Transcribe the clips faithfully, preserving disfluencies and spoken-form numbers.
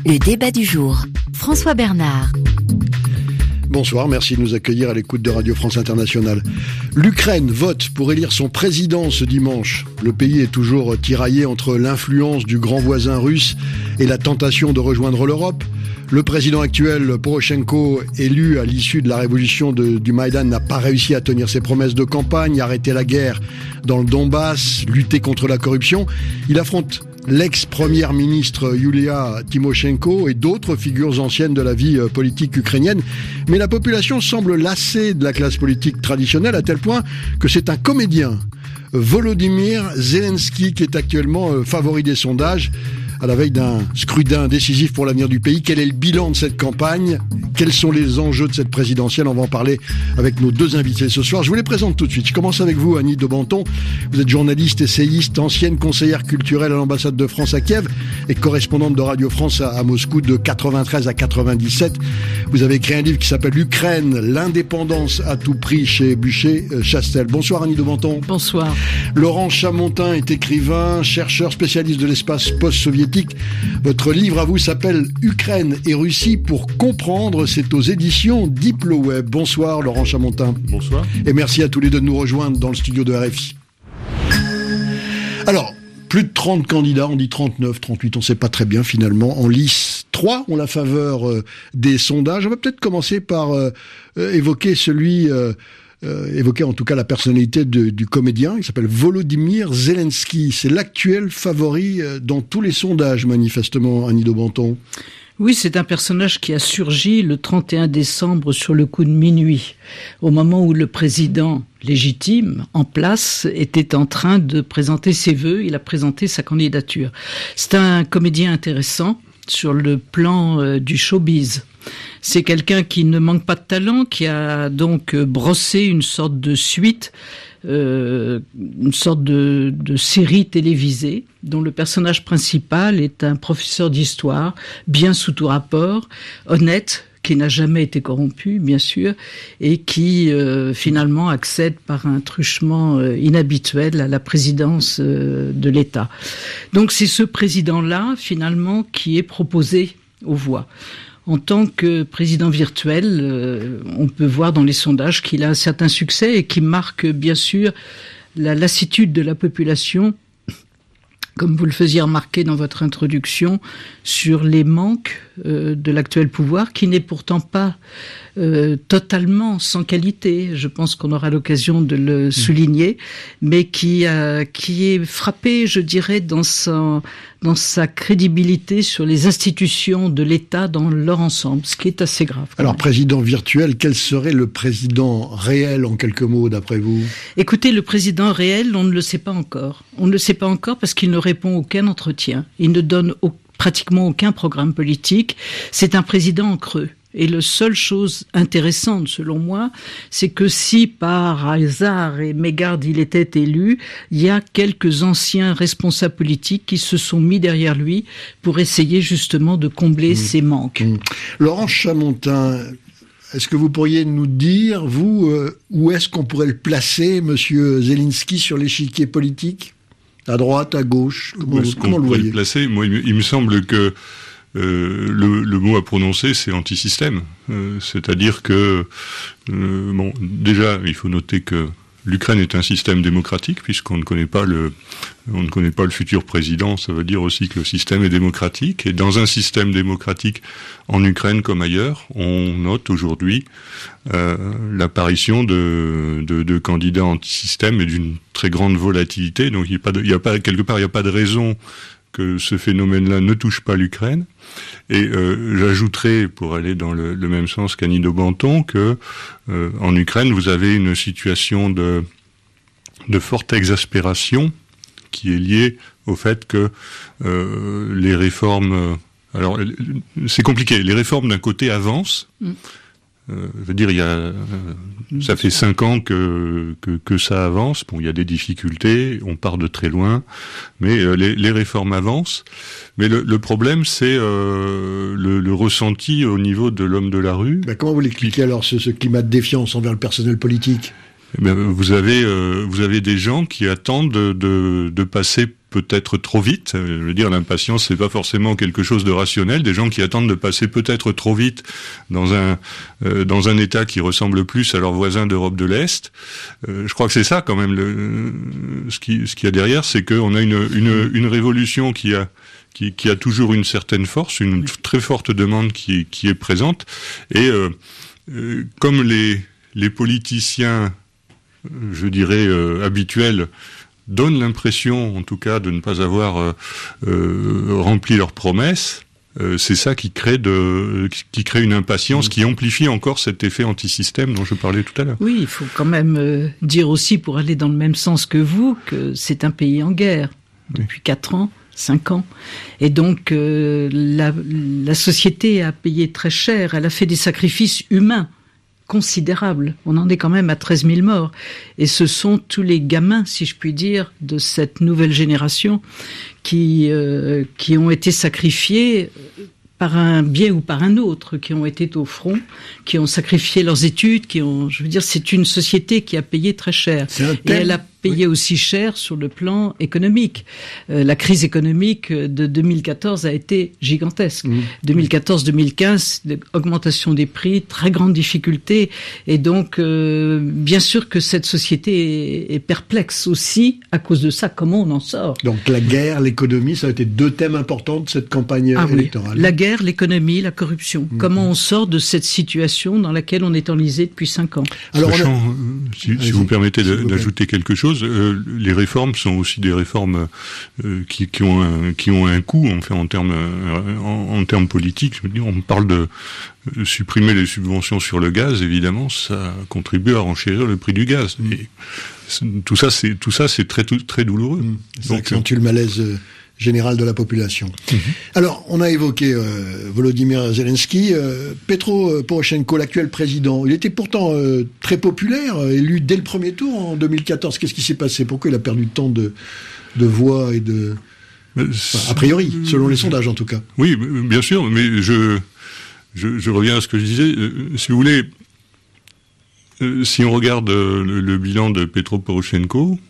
Le débat du jour. François Bernard. Bonsoir, merci de nous accueillir à l'écoute de Radio France Internationale. L'Ukraine vote pour élire son président ce dimanche. Le pays est toujours tiraillé entre l'influence du grand voisin russe et la tentation de rejoindre l'Europe. Le président actuel, Poroshenko, élu à l'issue de la révolution de, du Maïdan, n'a pas réussi à tenir ses promesses de campagne, arrêter la guerre dans le Donbass, lutter contre la corruption. Il affronte l'ex-première ministre Yulia Tymoshenko et d'autres figures anciennes de la vie politique ukrainienne. Mais la population semble lassée de la classe politique traditionnelle à tel point que c'est un comédien, Volodymyr Zelensky, qui est actuellement favori des sondages. À la veille d'un scrutin décisif pour l'avenir du pays, quel est le bilan de cette campagne? Quels sont les enjeux de cette présidentielle? On va en parler avec nos deux invités ce soir. Je vous les présente tout de suite. Je commence avec vous, Annie de Banton. Vous êtes journaliste, essayiste, ancienne conseillère culturelle à l'ambassade de France à Kiev et correspondante de Radio France à, à Moscou de quatre-vingt-treize à quatre-vingt-dix-sept. Vous avez écrit un livre qui s'appelle L'Ukraine, l'indépendance à tout prix chez Bucher-Chastel. Bonsoir Annie de Banton. Bonsoir. Laurent Chamontin est écrivain, chercheur, spécialiste de l'espace post-soviétique. Votre livre à vous s'appelle Ukraine et Russie pour comprendre. C'est aux éditions Diploweb. Bonsoir Laurent Chamontin. Bonsoir. Et merci à tous les deux de nous rejoindre dans le studio de R F I. Alors, plus de trente candidats, on dit trente-neuf, trente-huit, on ne sait pas très bien finalement. En lice, trois ont la faveur euh, des sondages. On va peut-être commencer par euh, euh, évoquer celui... Euh, Euh, évoquer en tout cas la personnalité de, du comédien. Il s'appelle Volodymyr Zelensky. C'est l'actuel favori euh, dans tous les sondages, manifestement, Annie de Banton. Oui, c'est un personnage qui a surgi le trente et un décembre sur le coup de minuit, au moment où le président légitime, en place, était en train de présenter ses vœux. Il a présenté sa candidature. C'est un comédien intéressant sur le plan euh, du showbiz. C'est quelqu'un qui ne manque pas de talent, qui a donc brossé une sorte de suite, euh, une sorte de, de série télévisée, dont le personnage principal est un professeur d'histoire, bien sous tout rapport, honnête, qui n'a jamais été corrompu, bien sûr, et qui euh, finalement accède par un truchement euh, inhabituel à la présidence euh, de l'État. Donc c'est ce président-là, finalement, qui est proposé aux voix. En tant que président virtuel, euh, on peut voir dans les sondages qu'il a un certain succès et qui marque bien sûr la lassitude de la population, comme vous le faisiez remarquer dans votre introduction, sur les manques euh, de l'actuel pouvoir, qui n'est pourtant pas euh, totalement sans qualité. Je pense qu'on aura l'occasion de le souligner, mais qui, euh, qui est frappé, je dirais, dans sa, dans sa crédibilité sur les institutions de l'État dans leur ensemble, ce qui est assez grave. Alors, président virtuel, quel serait le président réel, en quelques mots, d'après vous? Écoutez, le président réel, on ne le sait pas encore. On ne le sait pas encore parce qu'il ne répond à aucun entretien. Il ne donne au, pratiquement aucun programme politique. C'est un président en creux. Et la seule chose intéressante, selon moi, c'est que si par hasard et mégarde il était élu, il y a quelques anciens responsables politiques qui se sont mis derrière lui pour essayer justement de combler mmh. ses manques. Mmh. Laurent Chamontin, est-ce que vous pourriez nous dire, vous, euh, où est-ce qu'on pourrait le placer, monsieur Zelensky, sur l'échiquier politique? À droite, à gauche? Comment, est-ce comment qu'on le pourrait voyez? le placer? Moi, il me, il me semble que Euh, le, le mot à prononcer, c'est anti-système. Euh, c'est-à-dire que, euh, bon, déjà, il faut noter que l'Ukraine est un système démocratique, puisqu'on ne connaît pas le, on ne connaît pas le futur président. Ça veut dire aussi que le système est démocratique. Et dans un système démocratique, en Ukraine comme ailleurs, on note aujourd'hui euh, l'apparition de, de, de candidats anti-système et d'une très grande volatilité. Donc, il y a pas de, il y a pas quelque part, il n'y a pas de raison que ce phénomène-là ne touche pas l'Ukraine. Et euh, j'ajouterai, pour aller dans le, le même sens qu'Annie de Banton, que euh, en Ukraine, vous avez une situation de, de forte exaspération qui est liée au fait que euh, les réformes... Euh, alors, c'est compliqué. Les réformes, d'un côté, avancent. Mm. Euh, je veux dire, il y a, euh, ça fait cinq ans que, que que ça avance. Bon, il y a des difficultés, on part de très loin, mais euh, les, les réformes avancent. Mais le, le problème, c'est euh, le, le ressenti au niveau de l'homme de la rue. Ben, comment vous l'expliquez alors, ce, ce climat de défiance envers le personnel politique? Eh bien, vous avez euh, vous avez des gens qui attendent de, de, de passer peut-être trop vite. Je veux dire, l'impatience, c'est pas forcément quelque chose de rationnel. Des gens qui attendent de passer peut-être trop vite dans un euh, dans un État qui ressemble plus à leurs voisins d'Europe de l'Est. Euh, je crois que c'est ça quand même. Le, ce qui ce qu'il y a derrière, c'est qu'on a une une une révolution qui a qui qui a toujours une certaine force, une très forte demande qui qui est présente. Et euh, euh, comme les les politiciens, je dirais euh, habituels, donne l'impression, en tout cas, de ne pas avoir euh, euh, rempli leurs promesses. Euh, c'est ça qui crée de, qui crée une impatience, mmh. qui amplifie encore cet effet anti-système dont je parlais tout à l'heure. Oui, il faut quand même euh, dire aussi, pour aller dans le même sens que vous, que c'est un pays en guerre depuis quatre ans. Cinq ans. Et donc, euh, la, la société a payé très cher. Elle a fait des sacrifices humains considérable. On en est quand même à treize mille morts. Et ce sont tous les gamins, si je puis dire, de cette nouvelle génération qui, euh, qui ont été sacrifiés par un biais ou par un autre, qui ont été au front, qui ont sacrifié leurs études, qui ont, je veux dire, c'est une société qui a payé très cher. Et elle a payé oui. aussi cher sur le plan économique. Euh, la crise économique de deux mille quatorze a été gigantesque. Mmh. deux mille quatorze deux mille quinze, augmentation des prix, très grande difficulté. Et donc, euh, bien sûr que cette société est, est perplexe aussi à cause de ça. Comment on en sort? Donc la guerre, l'économie, ça a été deux thèmes importants de cette campagne ah, électorale. Oui. La guerre, l'économie, la corruption. Mmh. Comment on sort de cette situation dans laquelle on est enlisé depuis cinq ans? Alors, Sachant, a... si, si vous me permettez de, d'ajouter quelque chose, Euh, les réformes sont aussi des réformes euh, qui, qui ont un, qui ont un coût, enfin en termes euh, en, en termes politiques. Je veux dire, on parle de euh, supprimer les subventions sur le gaz, évidemment, ça contribue à renchérir le prix du gaz. Mmh. Et tout ça, c'est tout ça, c'est très très douloureux. Mmh. Ça Donc, accentue le malaise Euh... général de la population. Mm-hmm. Alors, on a évoqué euh, Volodymyr Zelensky, euh, Petro Poroshenko, l'actuel président. Il était pourtant euh, très populaire, euh, élu dès le premier tour en deux mille quatorze. Qu'est-ce qui s'est passé? Pourquoi il a perdu tant de, de voix et de... Enfin, a priori, selon les sondages en tout cas. Oui, bien sûr, mais je, je, je reviens à ce que je disais. Euh, si vous voulez, euh, si on regarde euh, le, le bilan de Petro Poroshenko,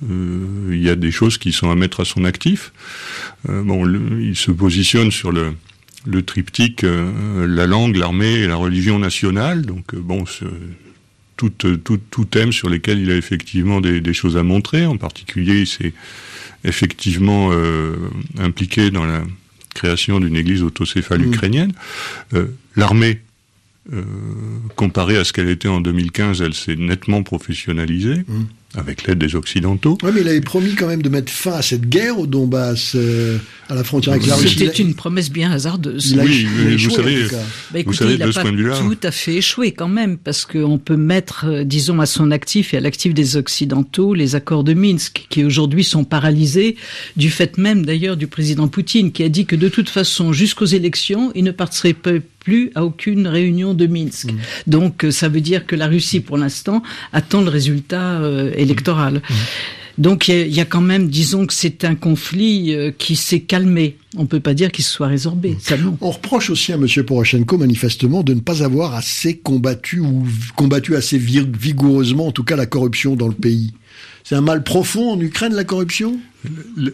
Euh, il y a des choses qui sont à mettre à son actif. Euh, bon, le, il se positionne sur le, le triptyque euh, la langue, l'armée et la religion nationale. Donc, euh, bon, ce, tout, tout, tout thème sur lesquels il a effectivement des, des choses à montrer. En particulier, il s'est effectivement euh, impliqué dans la création d'une église autocéphale mmh. ukrainienne. Euh, l'armée, euh, comparée à ce qu'elle était en deux mille quinze, elle s'est nettement professionnalisée. Mmh. Avec l'aide des Occidentaux. Oui, mais il avait promis quand même de mettre fin à cette guerre au Donbass, euh, à la frontière avec la Russie. C'était une promesse bien hasardeuse. Il a oui, il a échoué, vous savez, bah, écoutez, vous savez il de ce point de vue-là. Il n'a pas tout à fait échoué quand même, parce qu'on peut mettre, euh, disons, à son actif et à l'actif des Occidentaux les accords de Minsk, qui aujourd'hui sont paralysés, du fait même d'ailleurs du président Poutine, qui a dit que de toute façon, jusqu'aux élections, il ne participerait plus à aucune réunion de Minsk. Mmh. Donc ça veut dire que la Russie, pour l'instant, attend le résultat euh, électoral. Mmh. Donc il y, y a quand même, disons que c'est un conflit euh, qui s'est calmé. On peut pas dire qu'il se soit résorbé. Mmh. Ça, non. On reproche aussi à M. Poroshenko, manifestement, de ne pas avoir assez combattu ou combattu assez vigoureusement, en tout cas, la corruption dans le pays. C'est un mal profond en Ukraine, la corruption ? le,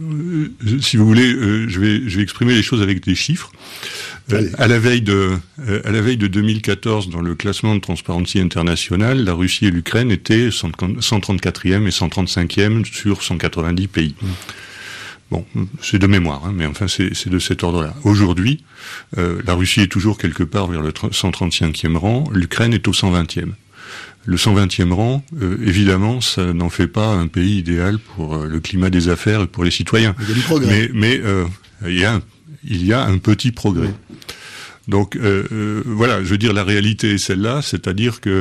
le, Si vous voulez, euh, je vais, je vais exprimer les choses avec des chiffres. Euh, à la veille de, euh, à la veille de deux mille quatorze, dans le classement de Transparency International, la Russie et l'Ukraine étaient cent trente-quatrième et cent trente-cinquième sur cent quatre-vingt-dix pays. Mmh. Bon, c'est de mémoire, hein, mais enfin c'est, c'est de cet ordre-là. Aujourd'hui, euh, la Russie est toujours quelque part vers le cent trente-cinquième rang, l'Ukraine est au cent vingtième. Le cent vingtième rang, euh, évidemment, ça n'en fait pas un pays idéal pour euh, le climat des affaires et pour les citoyens. Il y a du progrès. Mais, mais euh, il y a un il y a un petit progrès. Oui. Donc euh, euh, voilà, je veux dire la réalité est celle-là, c'est-à-dire que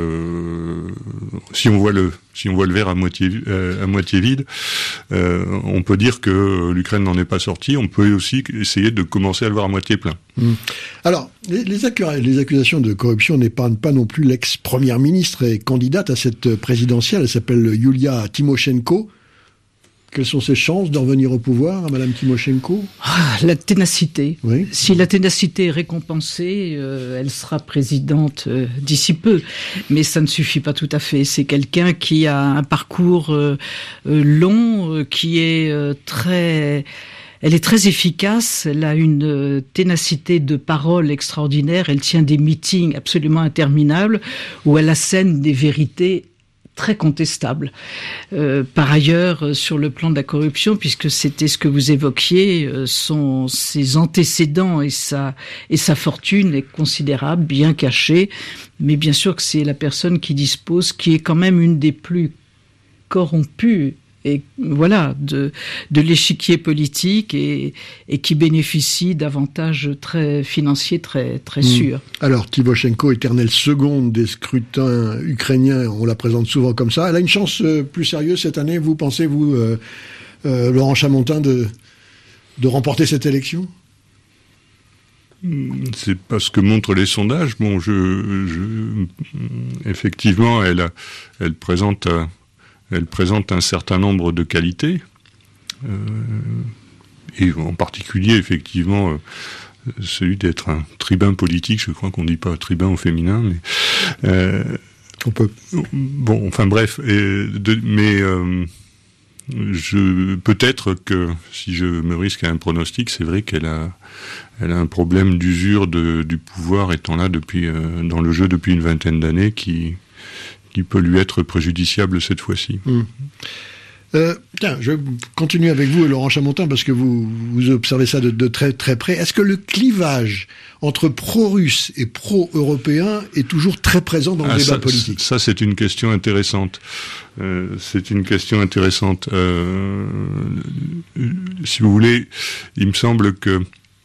euh, si on voit le si on voit le verre à moitié euh, à moitié vide, euh, on peut dire que l'Ukraine n'en est pas sortie. On peut aussi essayer de commencer à le voir à moitié plein. Mmh. Alors les, les, accu- les accusations de corruption n'épargnent pas non plus l'ex-première ministre et candidate à cette présidentielle. Elle s'appelle Yulia Tymoshenko. Quelles sont ses chances de revenir au pouvoir à Madame Tymoshenko ? Ah, la ténacité. Oui. Si la ténacité est récompensée, euh, elle sera présidente euh, d'ici peu. Mais ça ne suffit pas tout à fait. C'est quelqu'un qui a un parcours euh, euh, long, euh, qui est euh, très... Elle est très efficace, elle a une ténacité de parole extraordinaire, elle tient des meetings absolument interminables où elle assène des vérités très contestables. Euh, par ailleurs, sur le plan de la corruption, puisque c'était ce que vous évoquiez, son, ses antécédents et sa, et sa fortune est considérable, bien cachée, mais bien sûr que c'est la personne qui dispose, qui est quand même une des plus corrompues et voilà, de, de l'échiquier politique et, et qui bénéficie d'avantages très financiers très, très sûrs. Mmh. Alors, Tymoshenko, éternelle seconde des scrutins ukrainiens, on la présente souvent comme ça. Elle a une chance euh, plus sérieuse cette année, vous pensez, vous, euh, euh, Laurent Chamontin, de, de remporter cette élection ? C'est pas ce que montrent les sondages. Bon, je, je effectivement, elle, a, elle présente... Euh, Elle présente un certain nombre de qualités, euh, et en particulier, effectivement, euh, celui d'être un tribun politique. Je crois qu'on ne dit pas tribun au féminin, mais... Euh, On peut. Bon, enfin bref, et de, mais euh, je, peut-être que, si je me risque à un pronostic, c'est vrai qu'elle a, elle a un problème d'usure de, du pouvoir, étant là depuis, euh, dans le jeu depuis une vingtaine d'années, qui... qui peut lui être préjudiciable cette fois-ci. Mmh. Euh, tiens, je vais continuer avec vous, Laurent Chamontin, parce que vous, vous observez ça de, de très, très près. Est-ce que le clivage entre pro-russe et pro-européen est toujours très présent dans le ah, débat ça, politique ? Ça, c'est une question intéressante. Euh, c'est une question intéressante. Euh, si vous voulez, il me semble que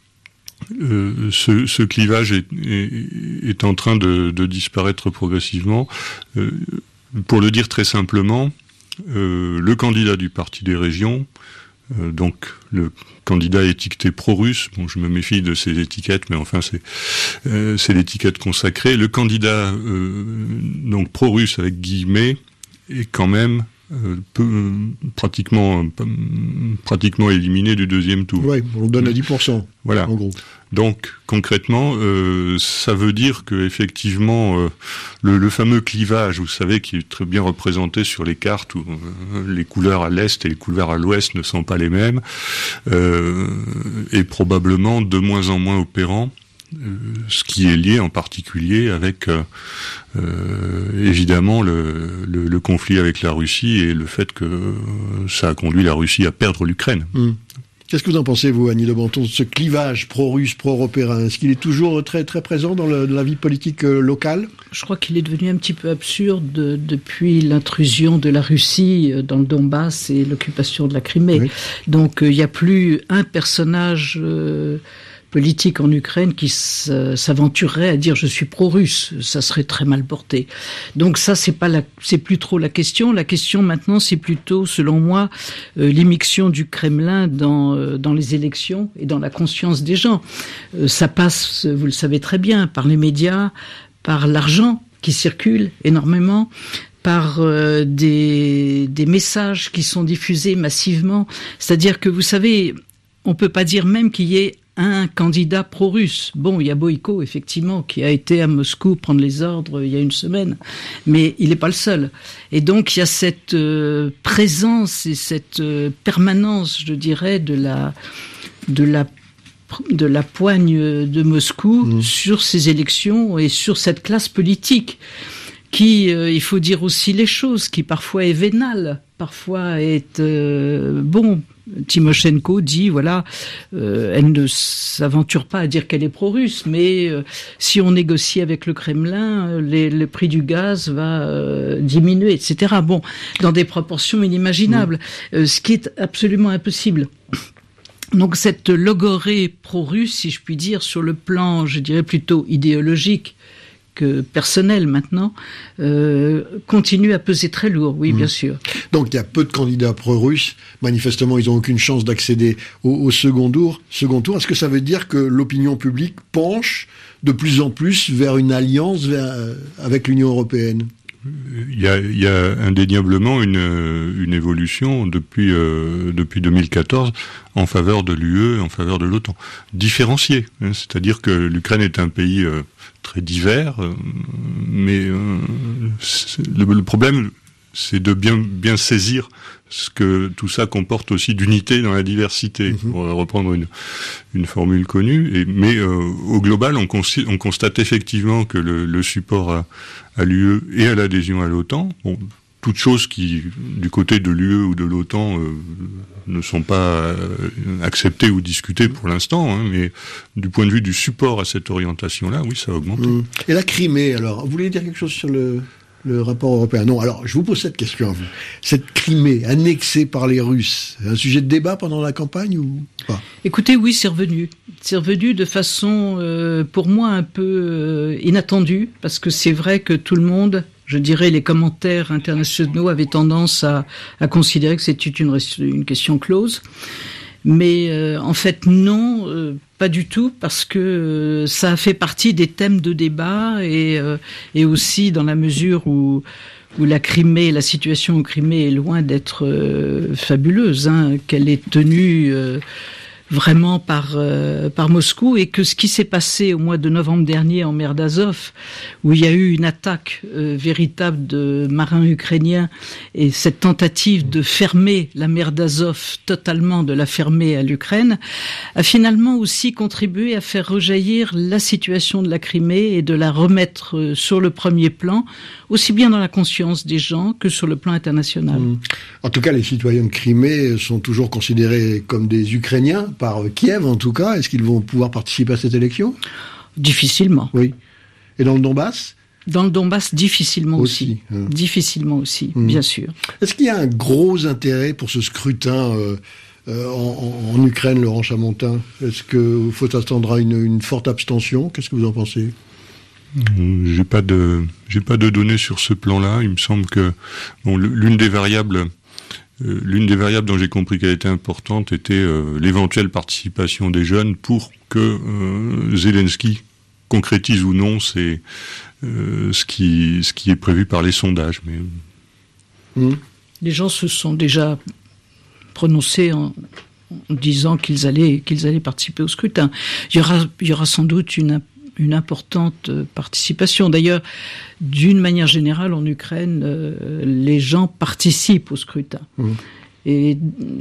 Euh, ce, ce clivage est, est, est en train de, de disparaître progressivement. Euh, pour le dire très simplement, euh, le candidat du Parti des régions, euh, donc le candidat étiqueté pro-russe, bon, je me méfie de ces étiquettes, mais enfin c'est, euh, c'est l'étiquette consacrée. Le candidat euh, donc pro-russe avec guillemets est quand même Euh, peu, euh, pratiquement, euh, pratiquement éliminé du deuxième tour. Oui, on le donne à dix pour cent. Voilà. En gros. Donc, concrètement, euh, ça veut dire que effectivement, euh, le, le fameux clivage, vous savez, qui est très bien représenté sur les cartes, où euh, les couleurs à l'est et les couleurs à l'ouest ne sont pas les mêmes, euh, est probablement de moins en moins opérant. Euh, ce qui est lié en particulier avec euh, euh, évidemment le, le, le conflit avec la Russie et le fait que euh, ça a conduit la Russie à perdre l'Ukraine. Mmh. Qu'est-ce que vous en pensez, vous, Annie de Banton, ce clivage pro-russe, pro-européen ? Est-ce qu'il est toujours très, très présent dans, le, dans la vie politique euh, locale ? Je crois qu'il est devenu un petit peu absurde de, depuis l'intrusion de la Russie dans le Donbass et l'occupation de la Crimée. Oui. Donc, il euh, n'y a plus un personnage... Euh, politique en Ukraine qui s'aventurerait à dire je suis pro-russe, ça serait très mal porté. Donc ça c'est pas la, c'est plus trop la question. La question maintenant c'est plutôt, selon moi, euh, l'immixtion du Kremlin dans euh, dans les élections et dans la conscience des gens. Euh, ça passe, vous le savez très bien, par les médias, par l'argent qui circule énormément, par euh, des des messages qui sont diffusés massivement. C'est-à-dire que vous savez, on peut pas dire même qu'il y ait un candidat pro-russe. Bon, il y a Boïko, effectivement, qui a été à Moscou prendre les ordres il y a une semaine, mais il n'est pas le seul. Et donc, il y a cette euh, présence et cette euh, permanence, je dirais, de la, de la, de la poigne de Moscou mmh. sur ces élections et sur cette classe politique qui, euh, il faut dire aussi les choses, qui parfois est vénale, parfois est euh, bon. Tymoshenko dit, voilà, euh, elle ne s'aventure pas à dire qu'elle est pro-russe, mais euh, si on négocie avec le Kremlin, les, le prix du gaz va euh, diminuer, et cetera. Bon, dans des proportions inimaginables, mmh. euh, ce qui est absolument impossible. Donc cette logorée pro-russe, si je puis dire, sur le plan, je dirais plutôt idéologique, que personnel maintenant, euh, continue à peser très lourd, oui, mmh. bien sûr. Donc il y a peu de candidats pro-russes. Manifestement, ils n'ont aucune chance d'accéder au, au second tour. Second tour. Est-ce que ça veut dire que l'opinion publique penche de plus en plus vers une alliance vers, avec l'Union européenne ? Il y a, il y a indéniablement une, une évolution depuis, euh, depuis deux mille quatorze en faveur de l'U E, en faveur de l'OTAN. Différenciée, hein, c'est-à-dire que l'Ukraine est un pays euh, très divers, euh, mais euh, le, le problème, c'est de bien, bien saisir ce que tout ça comporte aussi d'unité dans la diversité, mmh. pour reprendre une, une formule connue. Et, mais euh, au global, on, consi- on constate effectivement que le, le support à, à l'U E et à l'adhésion à l'OTAN, bon, toutes choses qui, du côté de l'U E ou de l'OTAN, euh, ne sont pas euh, acceptées ou discutées pour l'instant, hein, mais du point de vue du support à cette orientation-là, oui, ça a augmenté. Mmh. Et la Crimée, alors, vous voulez dire quelque chose sur le... le rapport européen? Non, alors, je vous pose cette question à vous. Cette Crimée annexée par les Russes, un sujet de débat pendant la campagne ou pas? Écoutez, oui, c'est revenu. C'est revenu de façon, euh, pour moi, un peu euh, inattendue, parce que c'est vrai que tout le monde, je dirais, les commentaires internationaux avaient tendance à, à considérer que c'était une, une question close. Mais euh, en fait, non, euh, pas du tout, parce que euh, ça a fait partie des thèmes de débat et, euh, et aussi dans la mesure où, où la Crimée, la situation au Crimée est loin d'être euh, fabuleuse, hein, qu'elle est tenue euh, vraiment par euh, par Moscou, et que ce qui s'est passé au mois de novembre dernier en mer d'Azov, où il y a eu une attaque euh, véritable de marins ukrainiens, et cette tentative de fermer la mer d'Azov totalement, de la fermer à l'Ukraine, a finalement aussi contribué à faire rejaillir la situation de la Crimée et de la remettre sur le premier plan, aussi bien dans la conscience des gens que sur le plan international. Mmh. En tout cas, les citoyens de Crimée sont toujours considérés comme des Ukrainiens, par Kiev en tout cas. Est-ce qu'ils vont pouvoir participer à cette élection? Difficilement. Oui. Et dans le Donbass? Dans le Donbass, difficilement aussi. aussi. Hein. Difficilement aussi, mmh. bien sûr. Est-ce qu'il y a un gros intérêt pour ce scrutin euh, euh, en, en Ukraine, Laurent Chamontin? Est-ce qu'il faut attendre à une, une forte abstention? Qu'est-ce que vous en pensez? J'ai pas de, j'ai pas de données sur ce plan-là. Il me semble que bon, l'une des variables Euh, l'une des variables dont j'ai compris qu'elle était importante était euh, l'éventuelle participation des jeunes pour que euh, Zelensky concrétise ou non c'est, euh, ce, qui, ce qui est prévu par les sondages. Mais... Mmh. Les gens se sont déjà prononcés en, en disant qu'ils allaient, qu'ils allaient participer au scrutin. Il y aura, il y aura sans doute une une importante participation. D'ailleurs, d'une manière générale, en Ukraine, euh, les gens participent au scrutin. Mmh. Et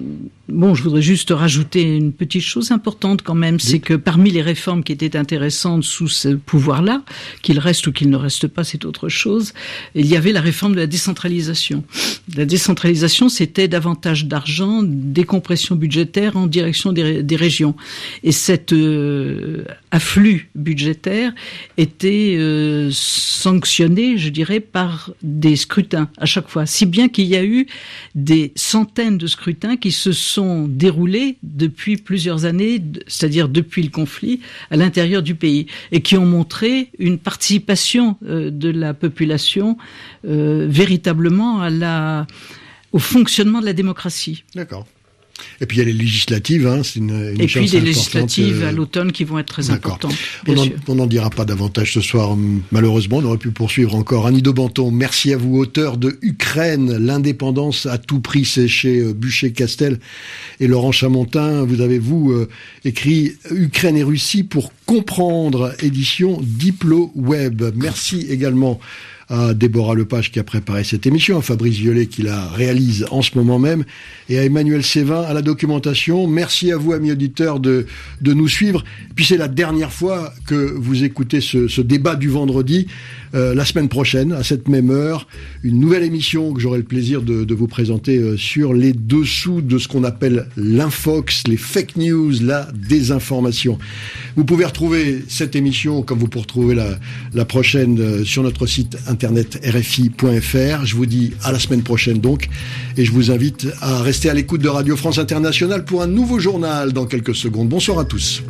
bon, je voudrais juste rajouter une petite chose importante quand même, c'est que parmi les réformes qui étaient intéressantes sous ce pouvoir-là, qu'il reste ou qu'il ne reste pas, c'est autre chose, il y avait la réforme de la décentralisation. La décentralisation, c'était davantage d'argent, décompression budgétaire en direction des, des régions. Et cet euh, afflux budgétaire était euh, sanctionné, je dirais, par des scrutins à chaque fois. Si bien qu'il y a eu des centaines de scrutins qui se sont déroulés depuis plusieurs années, c'est-à-dire depuis le conflit, à l'intérieur du pays, et qui ont montré une participation euh, de la population euh, véritablement à la, au fonctionnement de la démocratie. D'accord. Et puis il y a les législatives, hein, c'est une, une Et puis des législatives euh... à l'automne qui vont être très D'accord. importantes. On n'en dira pas davantage ce soir, malheureusement. On aurait pu poursuivre encore. Annie de Banton, merci à vous, auteur de Ukraine, l'indépendance à tout prix, c'est chez Buchet-Castel. Et Laurent Chamontin, vous avez, vous, euh, écrit Ukraine et Russie pour comprendre, édition Diplo Web. Merci également à Déborah Lepage qui a préparé cette émission, à Fabrice Violet qui la réalise en ce moment même, et à Emmanuel Sévin à la documentation. Merci à vous, amis auditeurs, de, de nous suivre. Puis c'est la dernière fois que vous écoutez ce, ce débat du vendredi. Euh, la semaine prochaine, à cette même heure, une nouvelle émission que j'aurai le plaisir de, de vous présenter euh, sur les dessous de ce qu'on appelle l'infox, les fake news, la désinformation. Vous pouvez retrouver cette émission, comme vous pouvez retrouver la, la prochaine, euh, sur notre site internet r f i point f r. Je vous dis à la semaine prochaine donc, et je vous invite à rester à l'écoute de Radio France Internationale pour un nouveau journal dans quelques secondes. Bonsoir à tous.